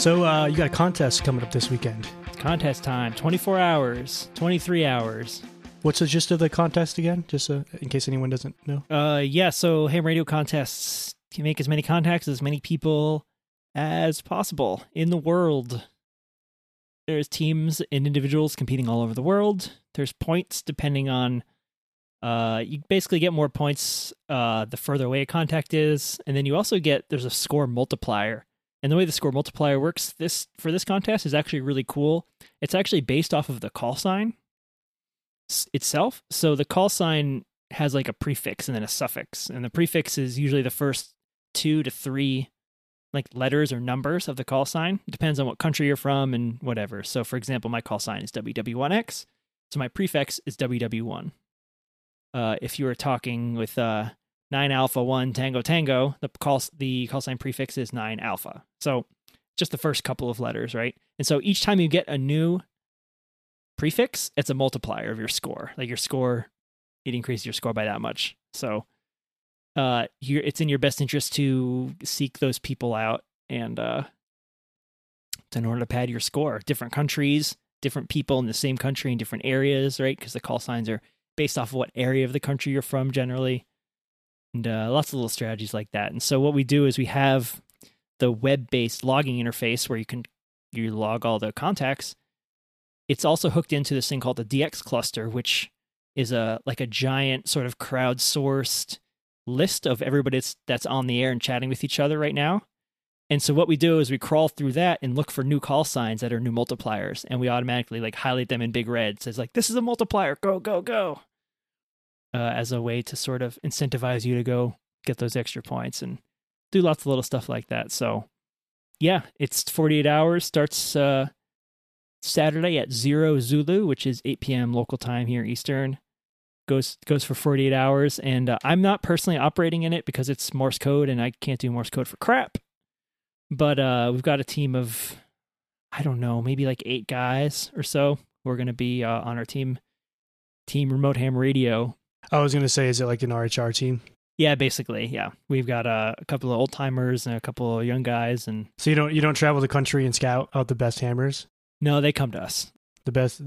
So you got a contest coming up this weekend. It's contest time. 24 hours, 23 hours. What's the gist of the contest again? Just in case anyone doesn't know. So ham radio contests can make as many contacts as many people as possible in the world. There's teams and individuals competing all over the world. There's points depending on, you basically get more points the further away a contact is. And then you also there's a score multiplier. And the way the score multiplier works for this contest is actually really cool. It's actually based off of the call sign itself. So the call sign has like a prefix and then a suffix. And the prefix is usually the first 2 to 3 like letters or numbers of the call sign. It depends on what country you're from and whatever. So for example, my call sign is WW1X. So my prefix is WW1. If you were talking with 9 Alpha 1 Tango Tango, the call sign prefix is 9 Alpha. So just the first couple of letters, right? And so each time you get a new prefix, it's a multiplier of your score. Like your score, it increases your score by that much. So it's in your best interest to seek those people out and in order to pad your score. Different countries, different people in the same country in different areas, right? Because the call signs are based off of what area of the country you're from generally. And lots of little strategies like that. And so what we do is we have the web-based logging interface where you log all the contacts. It's also hooked into this thing called the DX cluster, which is a giant sort of crowdsourced list of everybody that's on the air and chatting with each other right now. And so what we do is we crawl through that and look for new call signs that are new multipliers, and we automatically like highlight them in big red. It says like, this is a multiplier, go, go, go. As a way to sort of incentivize you to go get those extra points and do lots of little stuff like that. So yeah, it's 48 hours, starts Saturday at 0 Zulu, which is 8 p.m. local time here Eastern. Goes for 48 hours, and I'm not personally operating in it because it's Morse code and I can't do Morse code for crap. But we've got a team of, I don't know, maybe like 8 guys or so who are going to be on our team Remote Ham Radio. I was going to say, is it like an RHR team? Yeah, basically, yeah. We've got a couple of old timers and a couple of young guys, and so you don't travel the country and scout out the best hammers? No, they come to us. The best.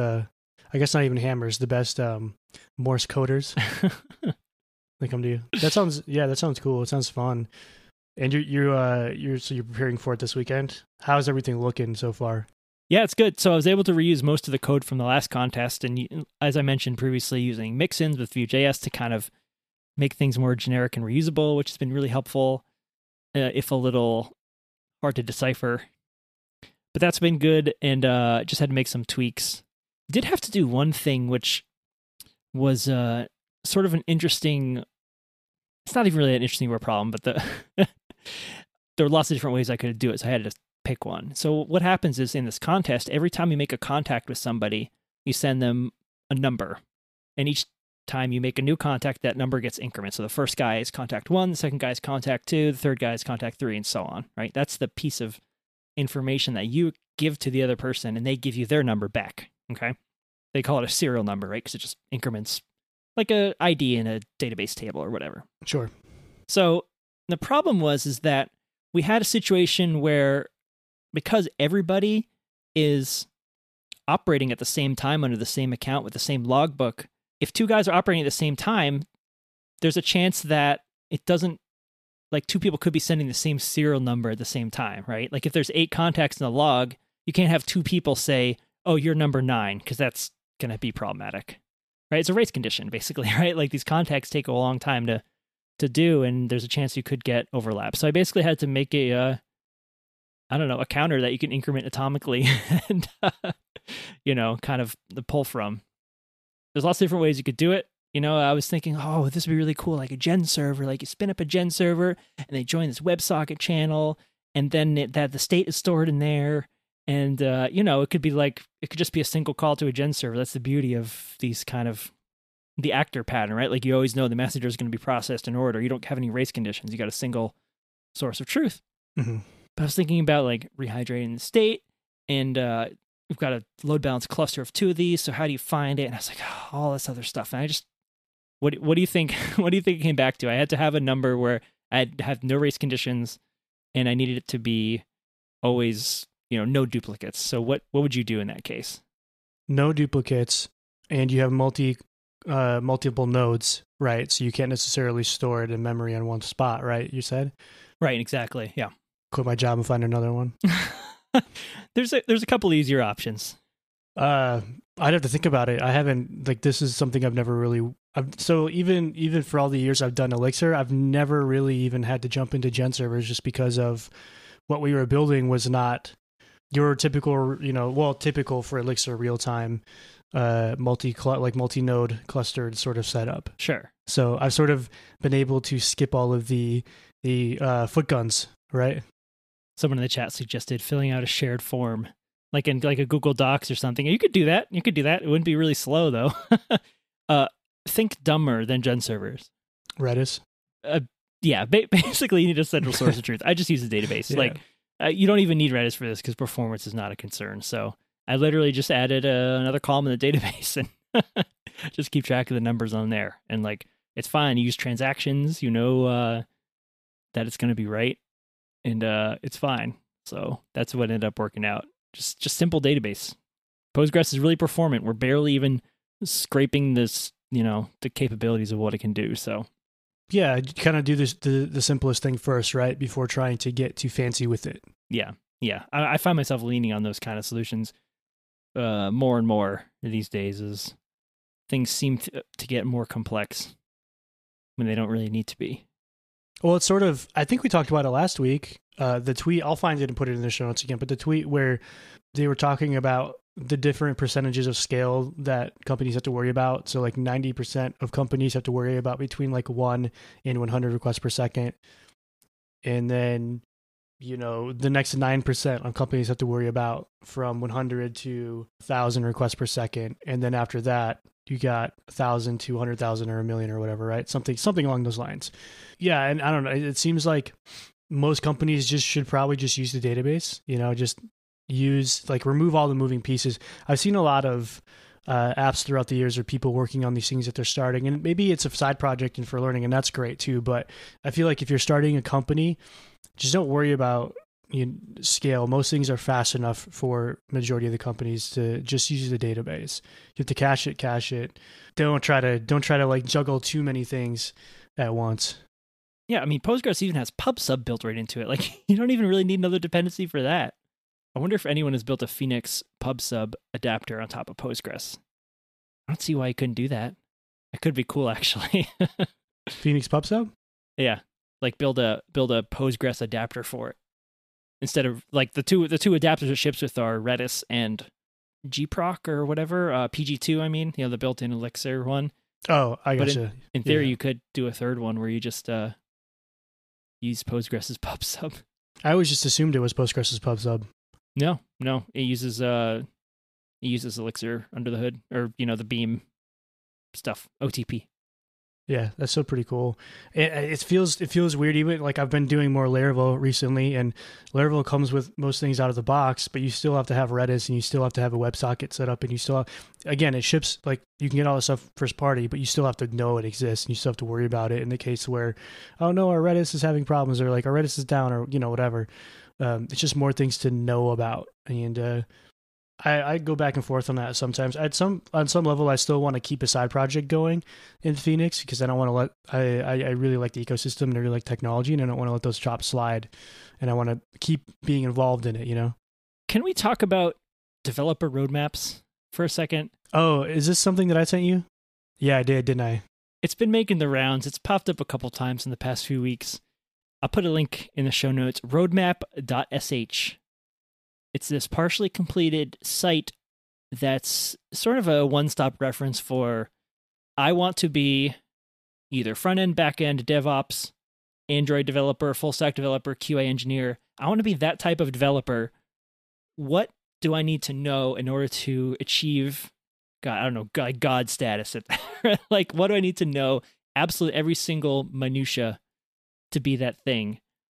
I guess not even hammers. The best Morse coders. They come to you. That sounds cool. It sounds fun. And you're preparing for it this weekend. How's everything looking so far? Yeah, it's good. So I was able to reuse most of the code from the last contest, and as I mentioned previously, using mixins with Vue.js to kind of make things more generic and reusable, which has been really helpful, if a little hard to decipher. But that's been good, and just had to make some tweaks. Did have to do one thing, which was sort of an interesting. It's not even really an interesting word problem, but there were lots of different ways I could do it, so I had to pick one. So what happens is in this contest, every time you make a contact with somebody, you send them a number, and each time you make a new contact, that number gets increments. So the first guy is contact 1, the second guy is contact 2, the third guy is contact 3, and so on. Right? That's the piece of information that you give to the other person, and they give you their number back. Okay, they call it a serial number, right? Because it just increments like a ID in a database table or whatever. Sure. So the problem is that we had a situation where, because everybody is operating at the same time under the same account with the same logbook, if 2 guys are operating at the same time, there's a chance that it doesn't, like 2 people could be sending the same serial number at the same time, right? Like if there's 8 contacts in the log, you can't have 2 people say, oh, you're number 9, because that's going to be problematic, right? It's a race condition, basically, right? Like these contacts take a long time to do, and there's a chance you could get overlap. So I basically had to make a counter that you can increment atomically and, kind of the pull from. There's lots of different ways you could do it. I was thinking, oh, this would be really cool, like a gen server, like you spin up a gen server and they join this WebSocket channel, and then the state is stored in there. And, it could be like, it could just be a single call to a gen server. That's the beauty of these kind of the actor pattern, right? Like you always know the messenger is going to be processed in order. You don't have any race conditions. You got a single source of truth. Mm-hmm. But I was thinking about like rehydrating the state, and we've got a load balance cluster of 2 of these. So how do you find it? And I was like, oh, all this other stuff. And I just, what do you think? What do you think it came back to? I had to have a number where I had no race conditions, and I needed it to be always, no duplicates. So what would you do in that case? No duplicates, and you have multiple nodes, right? So you can't necessarily store it in memory on one spot, right? You said? Right, exactly. Yeah. Quit my job and find another one. There's a couple easier options. I'd have to think about it. I haven't, like, this is something I've never really. So even for all the years I've done Elixir, I've never really even had to jump into gen servers just because of what we were building was not your typical, typical for Elixir real time, multi-node clustered sort of setup. Sure. So I've sort of been able to skip all of the foot guns, right? Someone in the chat suggested filling out a shared form, like in a Google Docs or something. You could do that. It wouldn't be really slow though. Think dumber than gen servers. Redis. Yeah, basically you need a central source of truth. I just use a database. Yeah. Like you don't even need Redis for this because performance is not a concern. So I literally just added another column in the database and just keep track of the numbers on there. And like it's fine. You use transactions. That it's going to be right, and it's fine. So that's what ended up working out. Just simple database. Postgres is really performant. We're barely even scraping this, the capabilities of what it can do. So yeah, kind of do this the simplest thing first, right? Before trying to get too fancy with it. Yeah. I find myself leaning on those kind of solutions more and more these days as things seem to get more complex when they don't really need to be. Well, it's sort of, I think we talked about it last week. The tweet, I'll find it and put it in the show notes again, but the tweet where they were talking about the different percentages of scale that companies have to worry about. So like 90% of companies have to worry about between like 1 and 100 requests per second. And then, the next 9% of companies have to worry about from 100 to 1,000 requests per second. And then after that, you got 1,000 to 100,000 or a million or whatever, right? Something along those lines. Yeah, and I don't know. It seems like most companies should probably just use the database. Just use remove all the moving pieces. I've seen a lot of apps throughout the years or people working on these things that they're starting, and maybe it's a side project and for learning, and that's great too. But I feel like if you're starting a company, just don't worry about scale. Most things are fast enough for majority of the companies to just use the database. You have to cache it. Don't try to like juggle too many things at once. Yeah, I mean, Postgres even has PubSub built right into it. Like, you don't even really need another dependency for that. I wonder if anyone has built a Phoenix PubSub adapter on top of Postgres. I don't see why you couldn't do that. It could be cool, actually. Phoenix PubSub? Yeah, like build a Postgres adapter for it. Instead of like the two adapters it ships with are Redis and gproc or whatever, PG2. I mean, the built-in Elixir one. Oh, I gotcha. In theory, you could do a third one where you just use Postgres' PubSub. I always just assumed it was Postgres' PubSub. No, it uses Elixir under the hood, or the Beam stuff, OTP. Yeah, that's so pretty cool. It feels weird. Even like I've been doing more Laravel recently, and Laravel comes with most things out of the box, but you still have to have Redis, and you still have to have a WebSocket set up, and you still have, again, it ships, like you can get all the stuff first party, but you still have to know it exists, and you still have to worry about it in the case where, oh no, our Redis is having problems, or like our Redis is down, or whatever. It's just more things to know about, and I go back and forth on that sometimes. On some level, I still want to keep a side project going in Phoenix because I don't want to let. I really like the ecosystem and I really like technology, and I don't want to let those chops slide. And I want to keep being involved in it. Can we talk about developer roadmaps for a second? Oh, is this something that I sent you? Yeah, I did, didn't I? It's been making the rounds. It's popped up a couple times in the past few weeks. I'll put a link in the show notes. Roadmap.sh. It's this partially completed site that's sort of a one-stop reference for, I want to be either front-end, back-end, DevOps, Android developer, full-stack developer, QA engineer. I want to be that type of developer. What do I need to know in order to achieve, God status? Like, what do I need to know? Absolutely every single minutia to be that thing.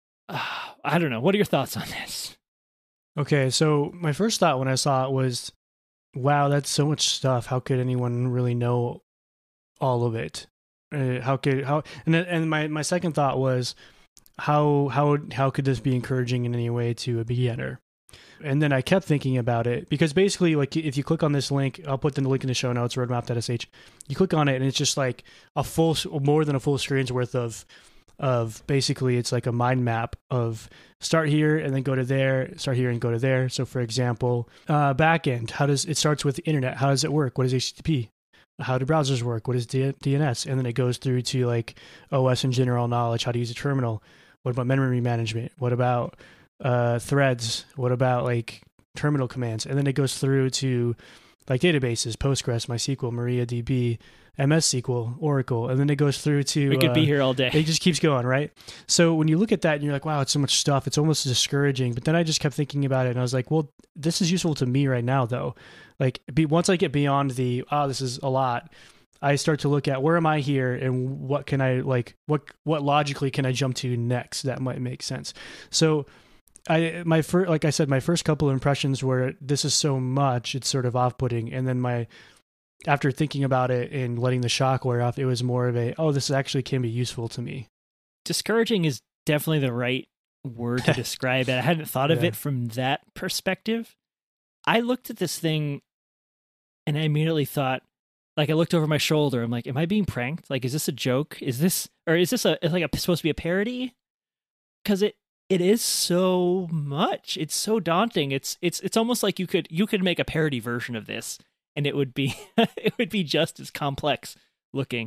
I don't know. What are your thoughts on this? Okay, so my first thought when I saw it was, wow, that's so much stuff. How could anyone really know all of it? And my second thought was, how could this be encouraging in any way to a beginner? And then I kept thinking about it, because basically, like, if you click on this link, I'll put the link in the show notes, roadmap.sh. You click on it, and it's just like more than a full screen's worth of basically, it's like a mind map of start here and then go to there, start here and go to there. So, for example, backend, it starts with the internet. How does it work? What is HTTP? How do browsers work? What is DNS? And then it goes through to like OS and general knowledge, how to use a terminal. What about memory management? What about threads? What about like terminal commands? And then it goes through to like databases, Postgres, MySQL, MariaDB, MS SQL, Oracle, and then it goes through to... We could be here all day. It just keeps going, right? So when you look at that and you're like, wow, it's so much stuff, it's almost discouraging. But then I just kept thinking about it, and I was like, well, this is useful to me right now, though. Like, once I get beyond this is a lot, I start to look at where am I here and what can I, like, what logically can I jump to next that might make sense. So... like I said, my first couple of impressions were, this is so much, it's sort of off-putting. And then after thinking about it and letting the shock wear off, it was more of this actually can be useful to me. Discouraging is definitely the right word to describe it. I hadn't thought of it from that perspective. I looked at this thing and I immediately thought, like, I looked over my shoulder. I'm like, am I being pranked? Like, is this a joke? Is this supposed to be a parody? Because it is so much. It's so daunting. It's almost like you could make a parody version of this, and it would be it would be just as complex looking.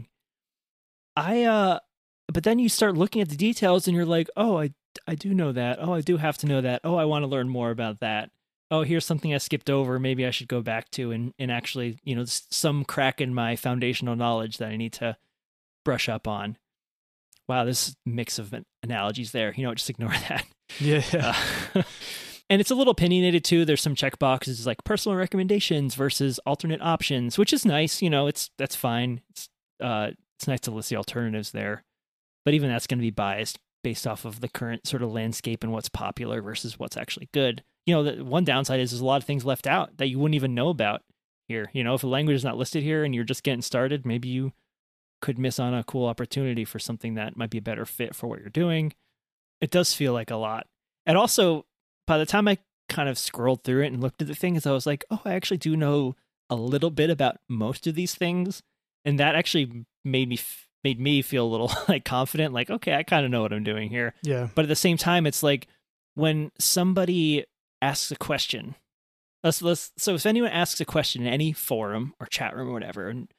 But then you start looking at the details, and you're like, oh, I do know that. Oh, I do have to know that. Oh, I want to learn more about that. Oh, here's something I skipped over. Maybe I should go back to and actually, some crack in my foundational knowledge that I need to brush up on. Wow, this mix of analogies there. Just ignore that. Yeah. And it's a little opinionated too. There's some check boxes like personal recommendations versus alternate options, which is nice. That's fine. It's nice to list the alternatives there. But even that's going to be biased based off of the current sort of landscape and what's popular versus what's actually good. The one downside is there's a lot of things left out that you wouldn't even know about here. If a language is not listed here and you're just getting started, maybe you could miss on a cool opportunity for something that might be a better fit for what you're doing. It does feel like a lot. And also, by the time I kind of scrolled through it and looked at the things, I was like, oh, I actually do know a little bit about most of these things. And that actually made me feel a little like confident, like, okay, I kind of know what I'm doing here. Yeah. But at the same time, it's like when somebody asks a question, so if anyone asks a question in any forum or chat room or whatever, and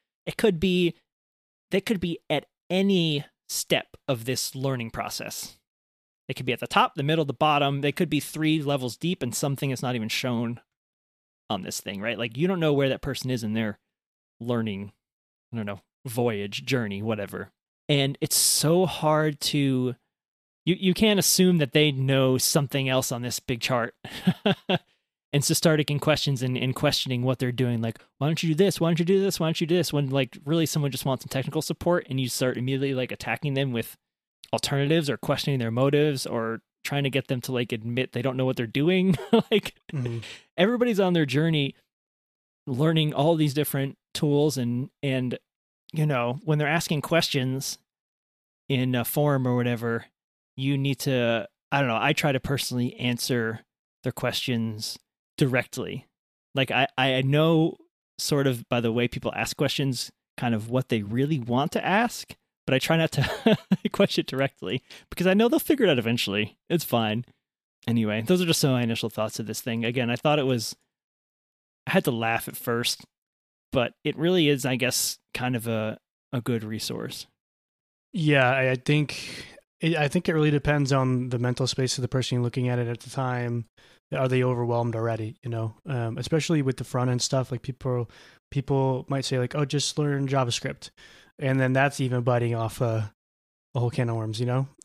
they could be at any step of this learning process. They could be at the top, the middle, the bottom. They could be 3 levels deep and something is not even shown on this thing, right? Like, you don't know where that person is in their learning, I don't know, voyage, journey, whatever. And it's so hard to, you can't assume that they know something else on this big chart. And so start asking questions and questioning what they're doing. Like, why don't you do this? Why don't you do this? Why don't you do this? When like really someone just wants some technical support and you start immediately like attacking them with alternatives or questioning their motives or trying to get them to like admit they don't know what they're doing. Like everybody's on their journey learning all these different tools and when they're asking questions in a forum or whatever, you need to, I don't know, I try to personally answer their questions directly. Like I know sort of by the way people ask questions, kind of what they really want to ask, but I try not to question directly because I know they'll figure it out eventually. It's fine. Anyway, those are just some of my initial thoughts of this thing. Again, I thought I had to laugh at first, but it really is, I guess, kind of a good resource. Yeah, I think it really depends on the mental space of the person you're looking at it at the time. Are they overwhelmed already? Especially with the front end stuff. Like people might say like, "Oh, just learn JavaScript," and then that's even biting off a whole can of worms.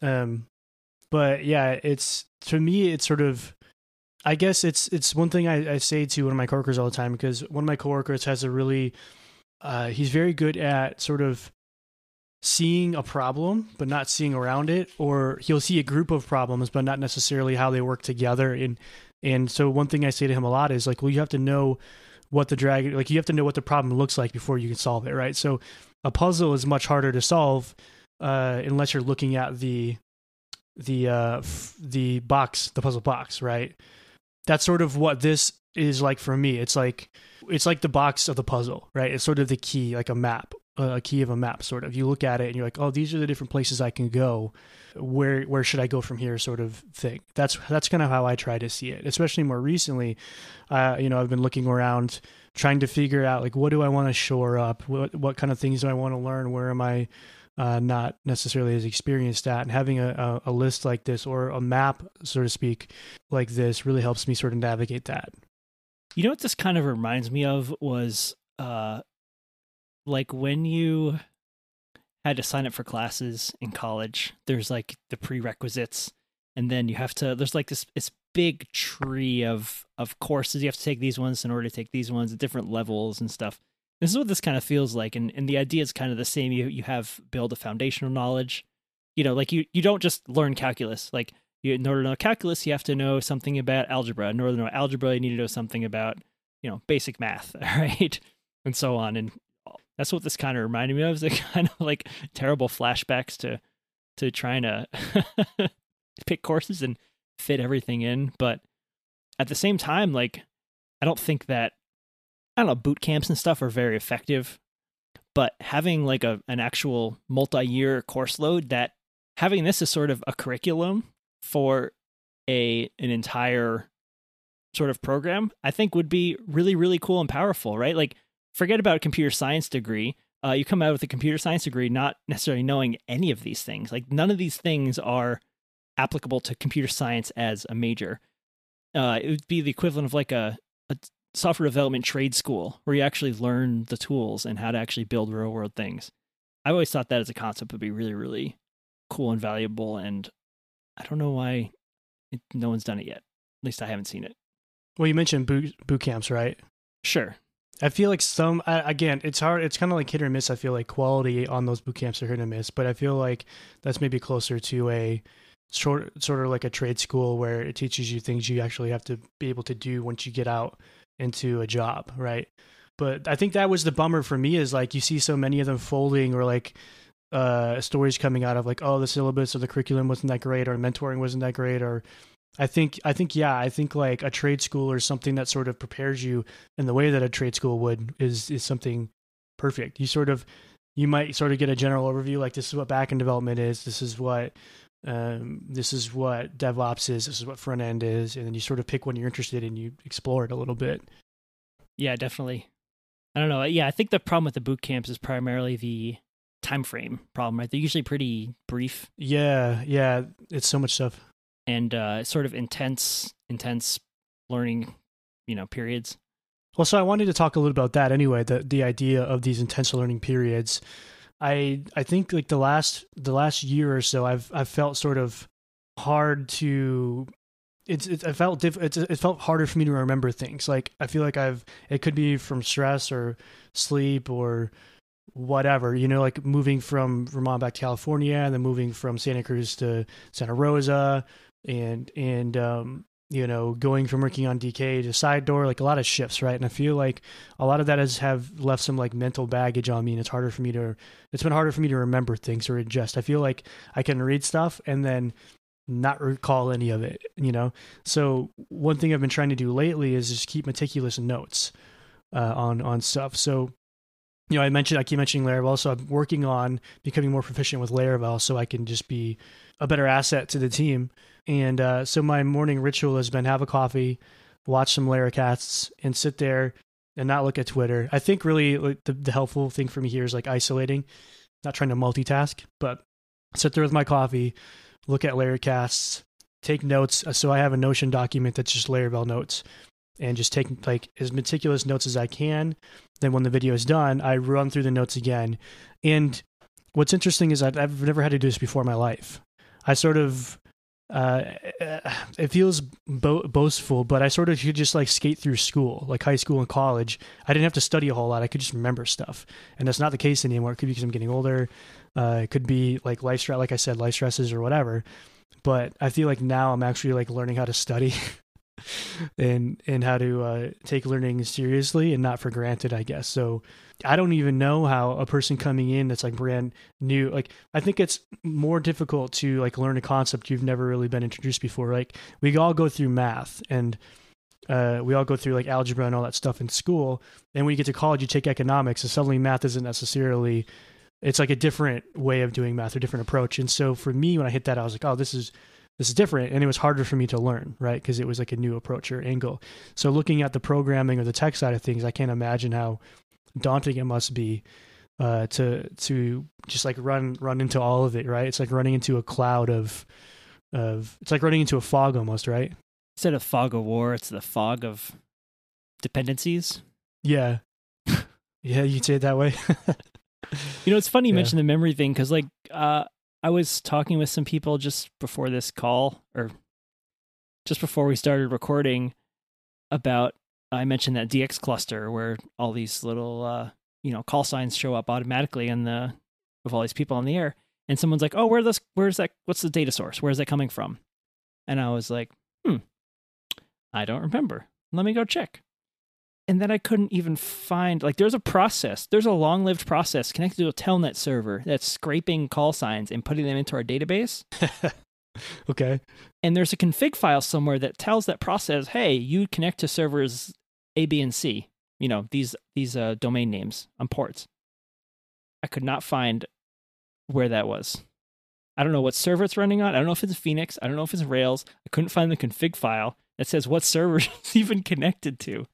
But yeah, to me, it's sort of. I guess it's one thing I say to one of my coworkers all the time, because one of my coworkers has a really, he's very good at sort of seeing a problem, but not seeing around it, or he'll see a group of problems, but not necessarily how they work together. And so one thing I say to him a lot is like, well, you have to know what you have to know what the problem looks like before you can solve it, right? So a puzzle is much harder to solve unless you're looking at the the puzzle box, right? That's sort of what this is like for me. It's like the box of the puzzle, right? It's sort of the key, like a map, a key of a map, sort of. You look at it and you're like, oh, these are the different places I can go. Where should I go from here, sort of thing. That's kind of how I try to see it. Especially more recently, I've been looking around, trying to figure out like, what do I want to shore up? What kind of things do I want to learn? Where am I not necessarily as experienced at? And having a list like this, or a map, so to speak, like this, really helps me sort of navigate that. You know what this kind of reminds me of was like when you had to sign up for classes in college. There's like the prerequisites, and then you have to, there's like this big tree of courses. You have to take these ones in order to take these ones at different levels and stuff. This is what this kind of feels like, and the idea is kind of the same. You have build a foundational knowledge. Like you don't just learn calculus. Like in order to know calculus, you have to know something about algebra. In order to know algebra, you need to know something about basic math, right? And so on. And that's what this kind of reminded me of. Is it kind of like terrible flashbacks to trying to pick courses and fit everything in. But at the same time, like, I don't think that, I don't know, boot camps and stuff are very effective, but having like an actual multi-year course load, that having this as sort of a curriculum for an entire sort of program, I think would be really, really cool and powerful, right? Like, forget about a computer science degree. You come out with a computer science degree not necessarily knowing any of these things. Like, none of these things are applicable to computer science as a major. It would be the equivalent of like a software development trade school where you actually learn the tools and how to actually build real world things. I always thought that as a concept would be really, really cool and valuable. And I don't know why no one's done it yet. At least I haven't seen it. Well, you mentioned boot camps, right? Sure. I feel like again, it's hard. It's kind of like hit or miss. I feel like quality on those boot camps are hit or miss, but I feel like that's maybe closer to a sort of like a trade school where it teaches you things you actually have to be able to do once you get out into a job, right? But I think that was the bummer for me, is like you see so many of them folding, or like stories coming out of like, oh, the syllabus or the curriculum wasn't that great, or mentoring wasn't that great, or I think like a trade school or something that sort of prepares you in the way that a trade school would is something perfect. You might sort of get a general overview, like this is what backend development is, this is what DevOps is, this is what front end is, and then you sort of pick one you're interested in, you explore it a little bit. Yeah, definitely. I don't know. Yeah, I think the problem with the boot camps is primarily the time frame problem, right? They're usually pretty brief. Yeah, it's so much stuff. And sort of intense learning, periods. Well, so I wanted to talk a little about that anyway, the idea of these intense learning periods. I think like the last year or so, I've felt sort of hard to. It felt harder for me to remember things. Like I feel like it could be from stress or sleep or whatever, like moving from Vermont back to California, and then moving from Santa Cruz to Santa Rosa, and going from working on DK to Side Door, like a lot of shifts, right? And I feel like a lot of that have left some like mental baggage on me, and it's been harder for me to remember things or adjust. I feel like I can read stuff and then not recall any of it, So one thing I've been trying to do lately is just keep meticulous notes on stuff. So I keep mentioning Laravel, so I'm working on becoming more proficient with Laravel so I can just be a better asset to the team. And so my morning ritual has been have a coffee, watch some Laracasts, and sit there and not look at Twitter. I think really like, the helpful thing for me here is like isolating, not trying to multitask, but sit there with my coffee, look at Laracasts, take notes. So I have a Notion document that's just Laravel notes, and just take like as meticulous notes as I can. Then when the video is done, I run through the notes again. And what's interesting is I've never had to do this before in my life. I sort of, it feels boastful, but I sort of could just like skate through school, like high school and college. I didn't have to study a whole lot. I could just remember stuff. And that's not the case anymore. It could be because I'm getting older. It could be like life stresses or whatever. But I feel like now I'm actually like learning how to study and how to take learning seriously and not for granted, I guess. So I don't even know how a person coming in that's like brand new, like I think it's more difficult to like learn a concept you've never really been introduced before. Like we all go through math and we all go through like algebra and all that stuff in school. And when you get to college, you take economics, and suddenly math isn't necessarily, it's like a different way of doing math or different approach. And so for me, when I hit that, I was like, oh, this is different. And it was harder for me to learn, right? Because it was like a new approach or angle. So looking at the programming or the tech side of things, I can't imagine how daunting it must be to just like run into all of it, right? It's like running into a cloud of it's like running into a fog almost, right? Instead of fog of war, it's the fog of dependencies. Yeah. Yeah, you'd say it that way. It's funny you mentioned the memory thing, because like I was talking with some people just before this call, or just before we started recording, about, I mentioned that DX cluster where all these little call signs show up automatically with all these people on the air, and someone's like, oh, where's that, what's the data source, where's that coming from? And I was like, I don't remember, let me go check. And then I couldn't even find, like, there's a long-lived process connected to a telnet server that's scraping call signs and putting them into our database. Okay. And there's a config file somewhere that tells that process, hey, you connect to servers A, B, and C, these domain names on ports. I could not find where that was. I don't know what server it's running on. I don't know if it's Phoenix. I don't know if it's Rails. I couldn't find the config file that says what server it's even connected to.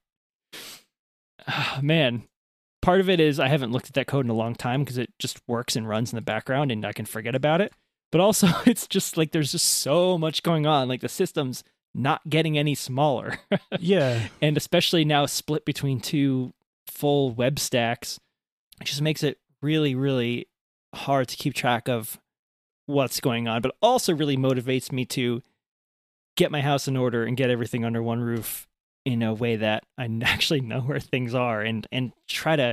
Man, part of it is I haven't looked at that code in a long time because it just works and runs in the background and I can forget about it. But also it's just like there's just so much going on. Like the system's not getting any smaller. Yeah. And especially now split between two full web stacks, it just makes it really, really hard to keep track of what's going on, but also really motivates me to get my house in order and get everything under one roof in a way that I actually know where things are, and try to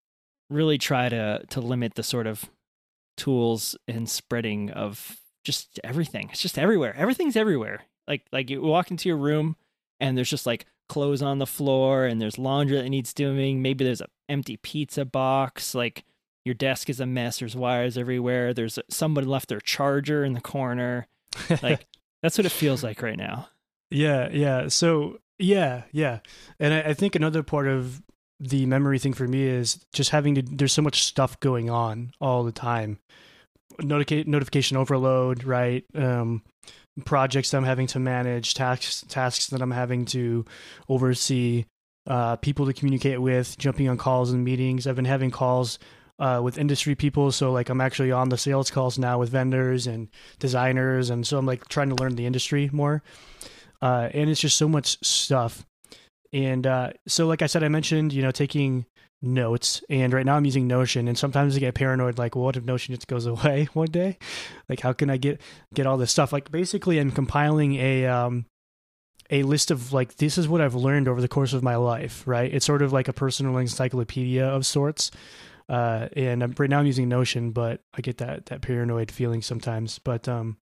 limit the sort of tools and spreading of just everything. It's just everywhere. Everything's everywhere. Like you walk into your room and there's just like clothes on the floor and there's laundry that needs doing. Maybe there's an empty pizza box. Like your desk is a mess. There's wires everywhere. There's somebody left their charger in the corner. Like that's what it feels like right now. Yeah. So yeah. And I think another part of the memory thing for me is just there's so much stuff going on all the time. Notification overload, right? Projects that I'm having to manage, tasks that I'm having to oversee, people to communicate with, jumping on calls and meetings. I've been having calls with industry people. So like I'm actually on the sales calls now with vendors and designers. And so I'm like trying to learn the industry more. And it's just so much stuff. And so like I said, I mentioned, taking notes, and right now I'm using Notion, and sometimes I get paranoid, like, well, what if Notion just goes away one day? Like, how can I get all this stuff? Like, basically I'm compiling a list of like, this is what I've learned over the course of my life, right? It's sort of like a personal encyclopedia of sorts. And right now I'm using Notion, but I get that paranoid feeling sometimes. But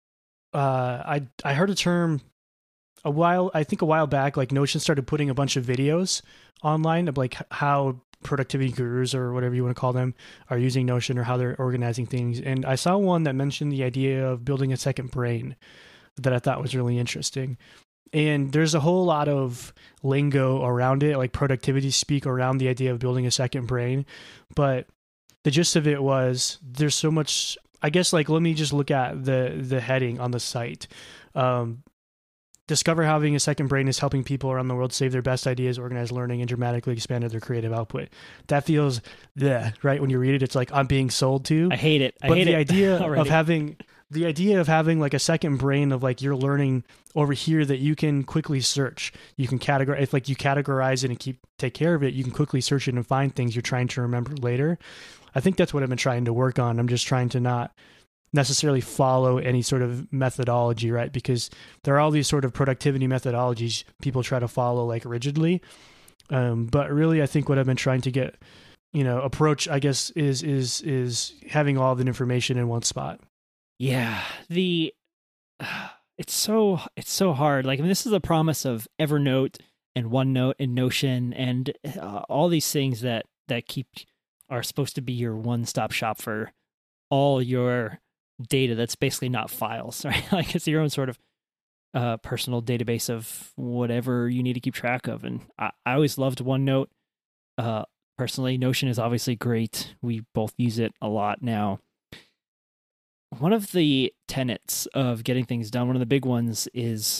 I heard a term a while back, like Notion started putting a bunch of videos online of like how productivity gurus or whatever you want to call them are using Notion or how they're organizing things. And I saw one that mentioned the idea of building a second brain that I thought was really interesting. And there's a whole lot of lingo around it, like productivity speak around the idea of building a second brain. But the gist of it was there's so much, I guess, like, let me just look at the heading on the site. Discover how having a second brain is helping people around the world save their best ideas, organize learning, and dramatically expand their creative output. That feels, right? When you read it, it's like I'm being sold to. I hate it. But the idea of having like a second brain of like you're learning over here that you can quickly search, you can categorize. If like you categorize it and take care of it, you can quickly search it and find things you're trying to remember later. I think that's what I've been trying to work on. I'm just trying to not necessarily follow any sort of methodology, right? Because there are all these sort of productivity methodologies people try to follow like rigidly. But really, I think what I've been trying to get, approach, I guess, is having all of the information in one spot. Yeah. it's so hard. Like, I mean, this is a promise of Evernote and OneNote and Notion and all these things that are supposed to be your one-stop shop for all your data that's basically not files, right? Like, it's your own sort of personal database of whatever you need to keep track of. And I always loved OneNote. Personally, Notion is obviously great. We both use it a lot now. One of the tenets of getting things done, one of the big ones is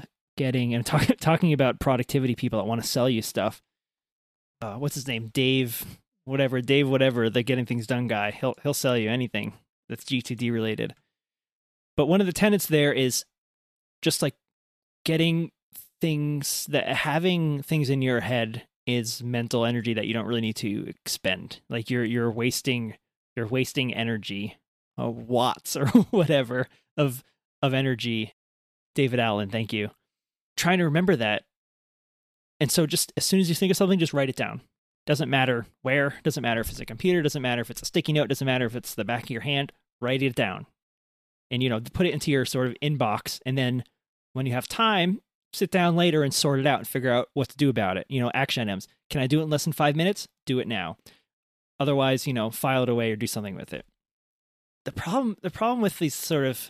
talking about productivity people that want to sell you stuff. What's his name? Dave whatever, the getting things done guy. He'll sell you anything that's G2D related. But one of the tenets there is just like having things in your head is mental energy that you don't really need to expend. Like you're wasting energy, watts or whatever of energy. David Allen, thank you. Trying to remember that. And so just as soon as you think of something, just write it down. Doesn't matter where, doesn't matter if it's a computer, doesn't matter if it's a sticky note, doesn't matter if it's the back of your hand, write it down. And, put it into your sort of inbox. And then when you have time, sit down later and sort it out and figure out what to do about it. Action items. Can I do it in less than 5 minutes? Do it now. Otherwise, file it away or do something with it. The problem with these sort of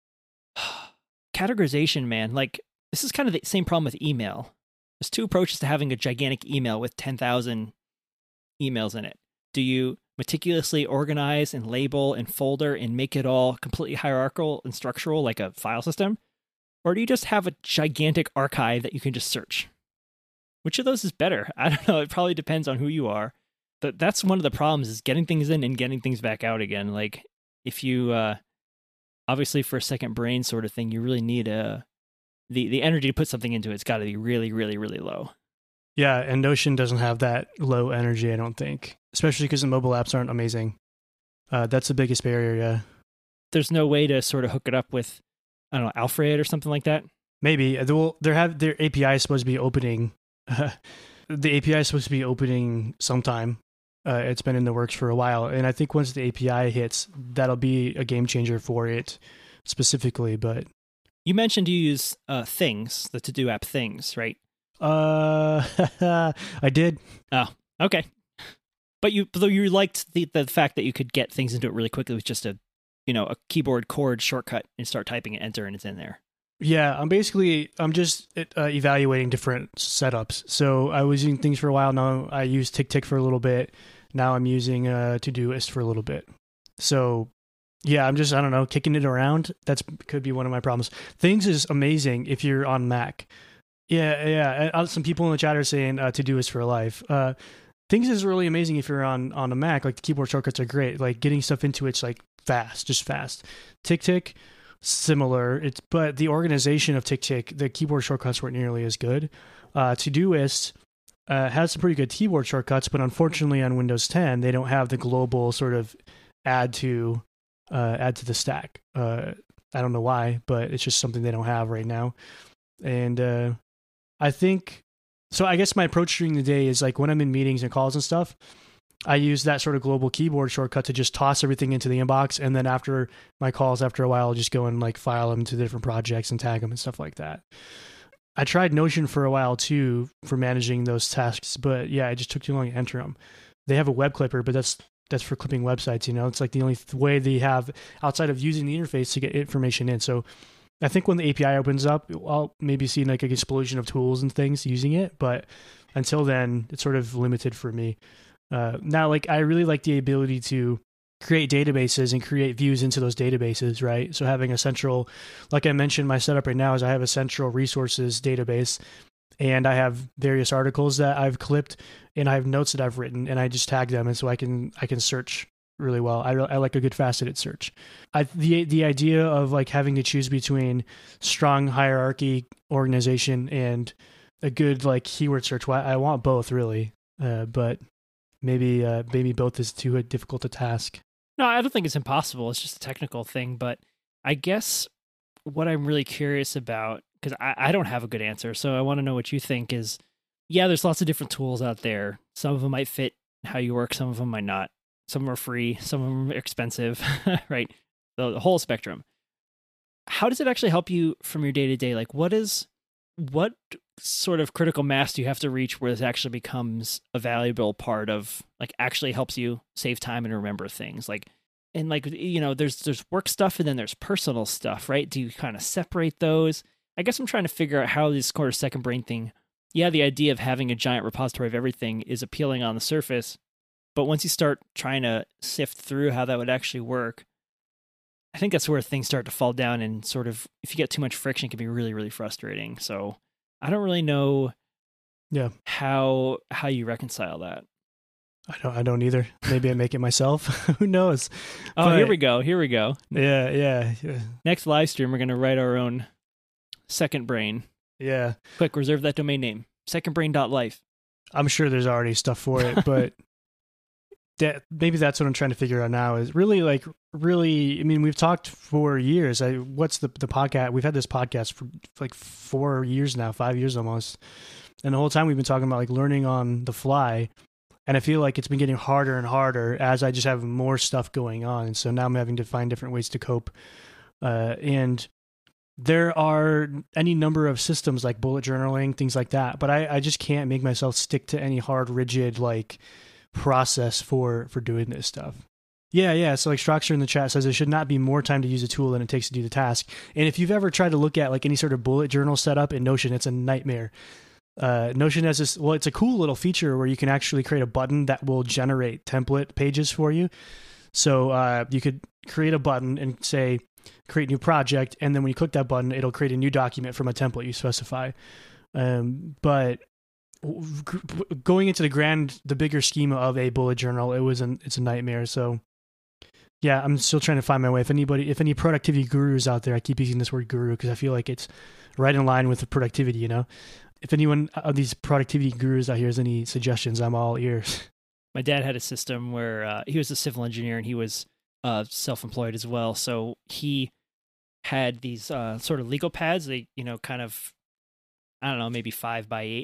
categorization, man, like this is kind of the same problem with email. There's two approaches to having a gigantic email with 10,000 emails in it. Do you meticulously organize and label and folder and make it all completely hierarchical and structural like a file system? Or do you just have a gigantic archive that you can just search? Which of those is better? I don't know. It probably depends on who you are. But that's one of the problems is getting things in and getting things back out again. Like if you, obviously for a second brain sort of thing, you really need the energy to put something into it's got to be really, really, really low. Yeah, and Notion doesn't have that low energy, I don't think. Especially because the mobile apps aren't amazing. That's the biggest barrier, yeah. There's no way to sort of hook it up with, I don't know, Alfred or something like that? Maybe. Their API is supposed to be opening. The API is supposed to be opening sometime. It's been in the works for a while. And I think once the API hits, that'll be a game changer for it specifically. But you mentioned you use Things, the to-do app Things, right? I did. Oh, okay. But you liked the fact that you could get things into it really quickly with just a keyboard chord shortcut and start typing and enter and it's in there. Yeah, I'm just evaluating different setups. So I was using Things for a while. Now I use TickTick for a little bit. Now I'm using Todoist for a little bit. So yeah, I don't know, kicking it around. That's could be one of my problems. Things is amazing if you're on Mac. Yeah. Some people in the chat are saying Todoist for life. Things is really amazing if you're on a Mac. Like the keyboard shortcuts are great. Like getting stuff into it's like fast. TickTick, similar. But the organization of TickTick, the keyboard shortcuts weren't nearly as good. Todoist has some pretty good keyboard shortcuts, but unfortunately on Windows 10 they don't have the global sort of add to the stack. I don't know why, but it's just something they don't have right now. And I think so. I guess my approach during the day is like when I'm in meetings and calls and stuff, I use that sort of global keyboard shortcut to just toss everything into the inbox. And then after my calls, after a while, I'll just go and like file them to different projects and tag them and stuff like that. I tried Notion for a while too for managing those tasks, but yeah, it just took too long to enter them. They have a web clipper, but that's for clipping websites. It's like the only way they have outside of using the interface to get information in. So I think when the API opens up, I'll maybe see like an explosion of tools and things using it. But until then, it's sort of limited for me. Now, like I really like the ability to create databases and create views into those databases, right? So having a central, like I mentioned, my setup right now is I have a central resources database and I have various articles that I've clipped and I have notes that I've written and I just tag them. And so I can search really well. I like a good faceted search. The idea of like having to choose between strong hierarchy organization and a good like keyword search. Well, I want both really, but maybe both is too difficult a task. No, I don't think it's impossible. It's just a technical thing. But I guess what I'm really curious about, because I don't have a good answer, so I want to know what you think is, yeah, there's lots of different tools out there. Some of them might fit how you work. Some of them might not. Some are free, some of them are expensive, right? The whole spectrum. how does it actually help you from your day to day? Like, what sort of critical mass do you have to reach where this actually becomes a valuable part of, like, actually helps you save time and remember things? Like, and like, there's work stuff and then there's personal stuff, right? Do you kind of separate those? I guess I'm trying to figure out how this sort of second brain thing, the idea of having a giant repository of everything is appealing on the surface. But once you start trying to sift through how that would actually work, I think that's where things start to fall down, and sort of, if you get too much friction, it can be really, really frustrating. So I don't really know how you reconcile that. I don't either. Maybe I make it myself. Who knows? Oh, but, here we go. Yeah. Next live stream, we're going to write our own second brain. Yeah. Quick, reserve that domain name. secondbrain.life. I'm sure there's already stuff for it, but maybe that's what I'm trying to figure out now is really, I mean, we've talked for years. What's the podcast? We've had this podcast for like 4 years now, 5 years almost. And the whole time we've been talking about like learning on the fly. And I feel like it's been getting harder and harder as I just have more stuff going on. And so now I'm having to find different ways to cope. And there are any number of systems like bullet journaling, things like that. But I just can't make myself stick to any hard, rigid, like process for doing this stuff. Yeah. So like Stroxer in the chat says it should not be more time to use a tool than it takes to do the task. And if you've ever tried to look at like any sort of bullet journal setup in Notion, it's a nightmare. Notion has this, it's a cool little feature where you can actually create a button that will generate template pages for you. So you could create a button and say, create new project. And then when you click that button, it'll create a new document from a template you specify. But going into the bigger schema of a bullet journal, it's a nightmare. So yeah, I'm still trying to find my way. If any productivity gurus out there, I keep using this word guru because I feel like it's right in line with the productivity, If anyone of these productivity gurus out here has any suggestions, I'm all ears. My dad had a system where he was a civil engineer and he was self-employed as well. So he had these sort of legal pads. They, kind of, I don't know, maybe 5x8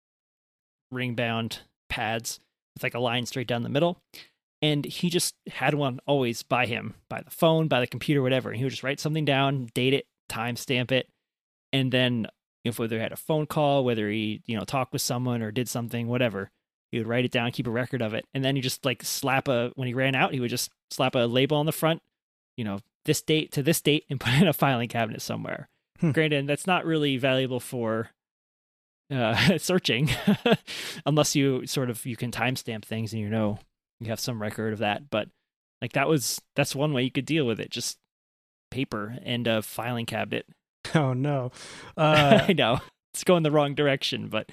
ring-bound pads with like a line straight down the middle. And he just had one always by him, by the phone, by the computer, whatever. And he would just write something down, date it, timestamp it, and then if whether he had a phone call, whether he, talked with someone or did something, whatever, he would write it down, keep a record of it. And then he just like when he ran out, he would just slap a label on the front, this date to this date, and put it in a filing cabinet somewhere. Granted, that's not really valuable for searching unless you can timestamp things and you have some record of that. But like that's one way you could deal with it, just paper and a filing cabinet. Oh no. I know it's going the wrong direction, but